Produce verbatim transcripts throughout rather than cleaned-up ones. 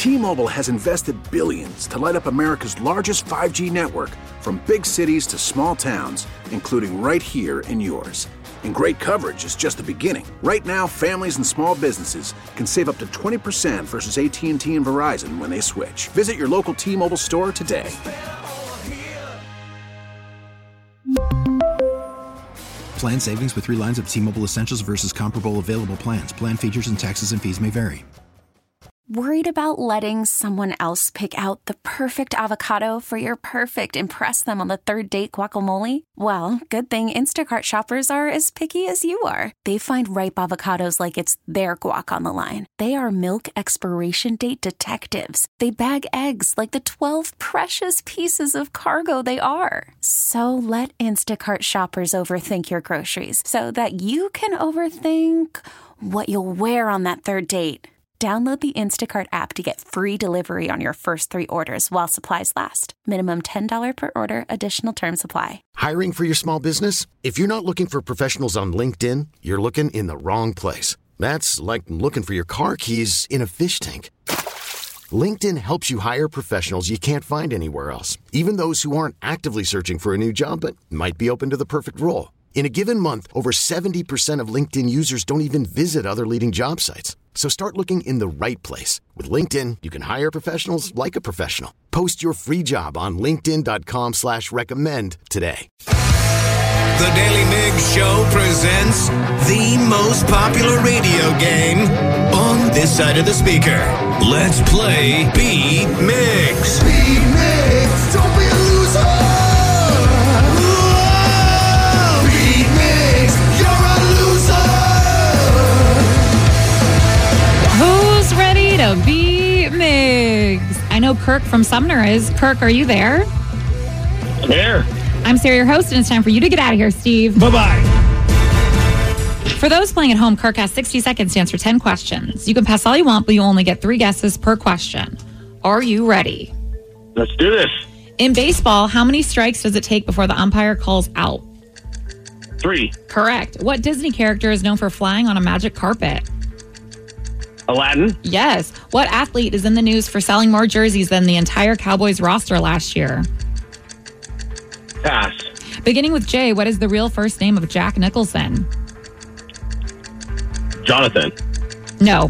T-Mobile has invested billions to light up America's largest five G network, from big cities to small towns, including right here in yours. And great coverage is just the beginning. Right now, families and small businesses can save up to twenty percent versus A T and T and Verizon when they switch. Visit your local T-Mobile store today. Plan savings with three lines of T-Mobile Essentials versus comparable available plans. Plan features and taxes and fees may vary. Worried about letting someone else pick out the perfect avocado for your perfect impress them on the third date guacamole? Well, good thing Instacart shoppers are as picky as you are. They find ripe avocados like it's their guac on the line. They are milk expiration date detectives. They bag eggs like the twelve precious pieces of cargo they are. So let Instacart shoppers overthink your groceries so that you can overthink what you'll wear on that third date. Download the Instacart app to get free delivery on your first three orders while supplies last. Minimum ten dollars per order. Additional terms apply. Hiring for your small business? If you're not looking for professionals on LinkedIn, you're looking in the wrong place. That's like looking for your car keys in a fish tank. LinkedIn helps you hire professionals you can't find anywhere else, even those who aren't actively searching for a new job but might be open to the perfect role. In a given month, over seventy percent of LinkedIn users don't even visit other leading job sites. So start looking in the right place. With LinkedIn, you can hire professionals like a professional. Post your free job on linkedin.com slash recommend today. The Daily Migs Show presents the most popular radio game on this side of the speaker. Let's play Beat Migs. Beat Migs, don't be a loser. Who's ready to beat Migs? I know Kirk from Sumner is. Kirk, are you there? I'm here. I'm Sarah, your host, and it's time for you to get out of here, Steve. Bye-bye. For those playing at home, Kirk has sixty seconds to answer ten questions. You can pass all you want, but you only get three guesses per question. Are you ready? Let's do this. In baseball, how many strikes does it take before the umpire calls out? Three. Correct. What Disney character is known for flying on a magic carpet? Aladdin. Yes. What athlete is in the news for selling more jerseys than the entire Cowboys roster last year? Pass. Beginning with J, what is the real first name of Jack Nicholson? Jonathan. No.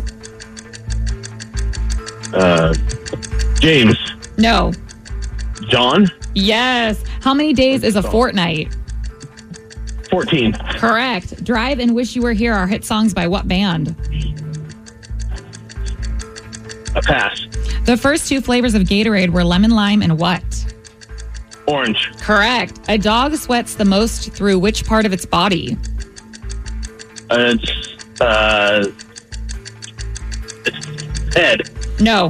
Uh, James. No. John. Yes. How many days is a fortnight? fourteen. Correct. Drive and Wish You Were Here are hit songs by what band? A pass. The first two flavors of Gatorade were lemon, lime, and what? Orange. Correct. A dog sweats the most through which part of its body? Uh, it's, uh, it's head. No.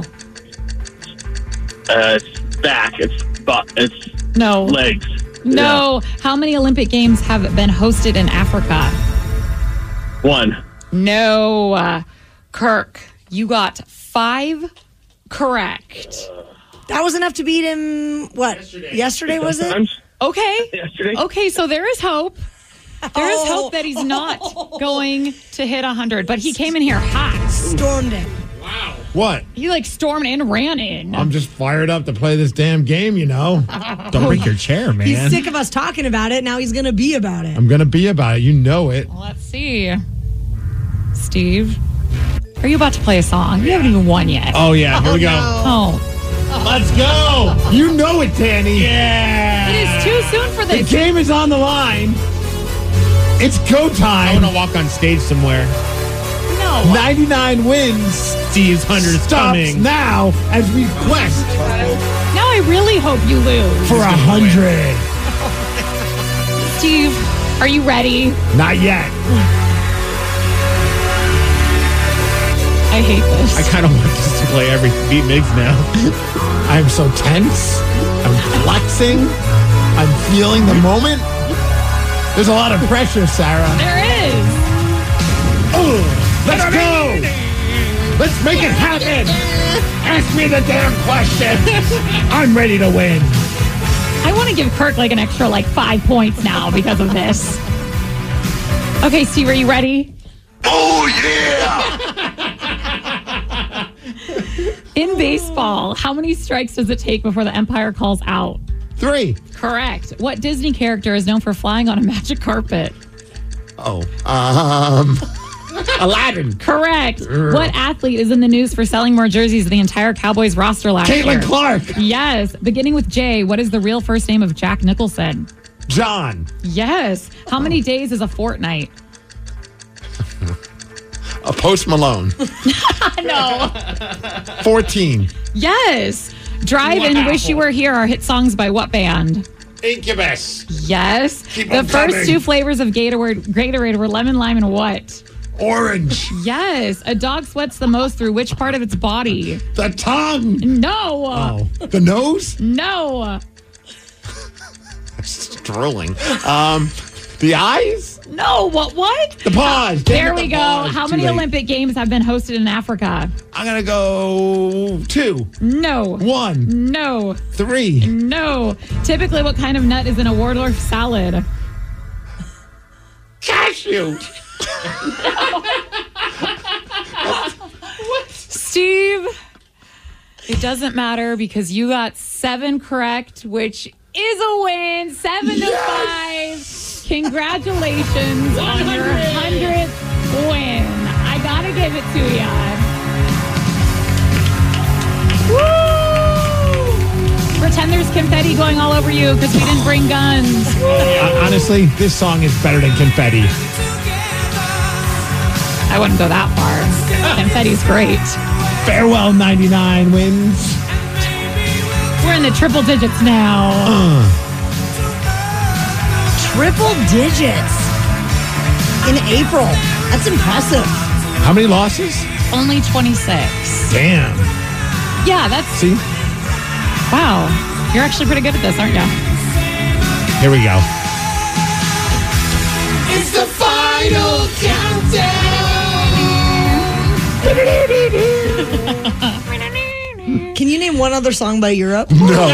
Uh, it's back. It's butt. It's No. legs. No. Yeah. How many Olympic Games have been hosted in Africa? One. No. Uh, Kirk, you got five correct. That was enough to beat him, what, yesterday, yesterday was it? Sometimes. Okay. Yesterday. Okay, so there is hope. There is Oh. hope that he's not going to hit one hundred, but he came in here hot. Stormed it. Wow. What? He like stormed and ran in. I'm just fired up to play this damn game, you know. Don't break your chair, man. He's sick of us talking about it. Now he's going to be about it. I'm going to be about it. You know it. Let's see. Steve, are you about to play a song? You haven't even won yet. Oh, yeah. Here Oh, we go. no. Oh. Let's go. You know it, Danny. Yeah. It is too soon for The this. game is on the line. It's go time. I want to walk on stage somewhere. No. ninety-nine wins. Steve's one hundred Stops coming. now as we quest Now I really hope you lose. for a hundred. Steve, are you ready? Not yet. I hate this. I kind of want us to play every Beat Migs now. I'm so tense. I'm flexing. I'm feeling the moment. There's a lot of pressure, Sarah. There is. Oh, let's go. Let's make it happen. Ask me the damn question. I'm ready to win. I want to give Kirk like an extra like five points now because of this. Okay, Steve, are you ready? Oh, yeah! In baseball, how many strikes does it take before the umpire calls out? Three. Correct. What Disney character is known for flying on a magic carpet? Oh. Um... Aladdin. Correct. What athlete is in the news for selling more jerseys than the entire Cowboys roster last year? Caitlin Clark. Yes. Beginning with J, what is the real first name of Jack Nicholson? John. Yes. How many days is a fortnight? A Post Malone. No. fourteen. Yes. Drive Wow. and Wish You Were Here are hit songs by what band? Incubus. Yes. Keep the on first coming. two flavors of Gatorade, Gatorade were lemon, lime, and what? Orange. Yes. A dog sweats the most through which part of its body? The tongue. No. Oh. The nose? No. It's drooling. Um, the eyes? No. What? What? The paws. There Damn it, we the go. paws. How Too many late. Olympic Games have been hosted in Africa? I'm going to go two. No. One. No. Three. No. Typically, what kind of nut is in a Waldorf salad? Cashew. Steve, it doesn't matter because you got seven correct, which is a win. Seven to five. Congratulations on your hundredth win. I gotta give it to you. Woo! Pretend there's confetti going all over you because we didn't bring guns. Uh, honestly, this song is better than Confetti. I wouldn't go that far. Confetti's great. Farewell ninety-nine wins. We're in the triple digits now. Uh. Triple digits in April. That's impressive. How many losses? Only twenty-six. Damn. Yeah, that's... See? Wow. You're actually pretty good at this, aren't you? Here we go. It's the final countdown. Can you name one other song by Europe? No.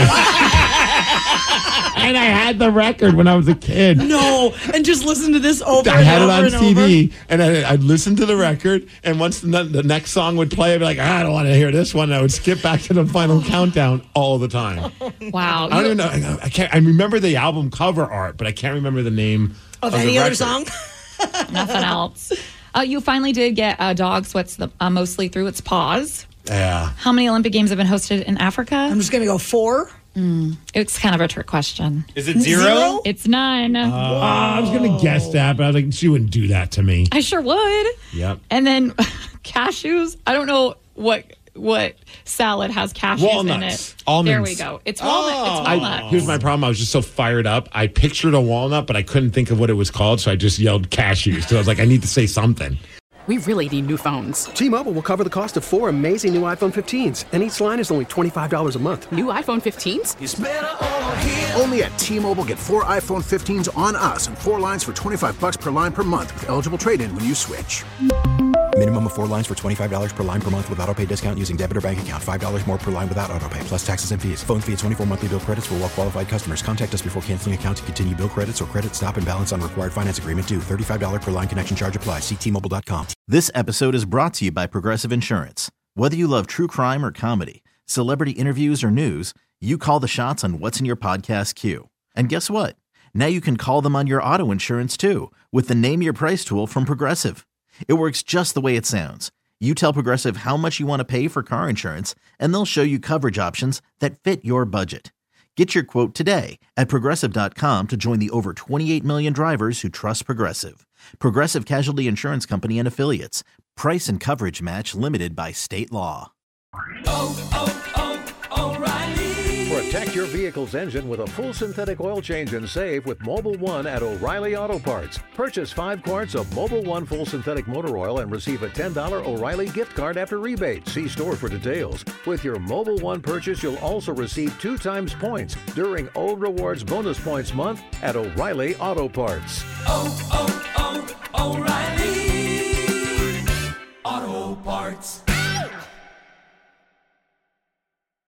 And I had the record when I was a kid. No, and just listen to this over I and had it over on and C D, over. and I, I'd listen to the record, and once the, the next song would play, I'd be like, ah, I don't want to hear this one. And I would skip back to the final countdown all the time. Wow. I don't even know. I, I can't. I remember the album cover art, but I can't remember the name Of of any the other record. song? Nothing else. Uh, you finally did get a dog sweats the, uh, mostly through its paws. Yeah. How many Olympic Games have been hosted in Africa? I'm just going to go four. Mm, it's kind of a trick question. Is it zero? Zero? It's none. Uh, I was going to guess that, but I was like, she wouldn't do that to me. I sure would. Yep. And then cashews. I don't know what what salad has cashews Walnuts. in it. Almonds. There we go. It's walnut. It's I, walnut. here's my problem. I was just so fired up. I pictured a walnut, but I couldn't think of what it was called, so I just yelled cashews. So I was like, I need to say something. We really need new phones. T-Mobile will cover the cost of four amazing new iPhone fifteens, and each line is only twenty-five dollars a month. New iPhone fifteens? It's better over here. Only at T-Mobile, get four iPhone fifteens on us and four lines for twenty-five bucks per line per month with eligible trade-in when you switch. Minimum of four lines for twenty-five dollars per line per month with autopay discount using debit or bank account. five dollars more per line without autopay, plus taxes and fees. Phone fee at twenty-four monthly bill credits for well-qualified customers. Contact us before canceling account to continue bill credits or credit stop and balance on required finance agreement due. thirty-five dollars per line connection charge applies. See T Mobile dot com. This episode is brought to you by Progressive Insurance. Whether you love true crime or comedy, celebrity interviews or news, you call the shots on what's in your podcast queue. And guess what? Now you can call them on your auto insurance too with the Name Your Price tool from Progressive. It works just the way it sounds. You tell Progressive how much you want to pay for car insurance, and they'll show you coverage options that fit your budget. Get your quote today at Progressive dot com to join the over twenty-eight million drivers who trust Progressive. Progressive Casualty Insurance Company and Affiliates. Price and coverage match limited by state law. Protect your vehicle's engine with a full synthetic oil change and save with Mobil one at O'Reilly Auto Parts. Purchase five quarts of Mobil one full synthetic motor oil and receive a ten dollars O'Reilly gift card after rebate. See store for details. With your Mobil one purchase, you'll also receive two times points during O Rewards Bonus Points Month at O'Reilly Auto Parts. Oh, oh, oh, O'Reilly Auto Parts.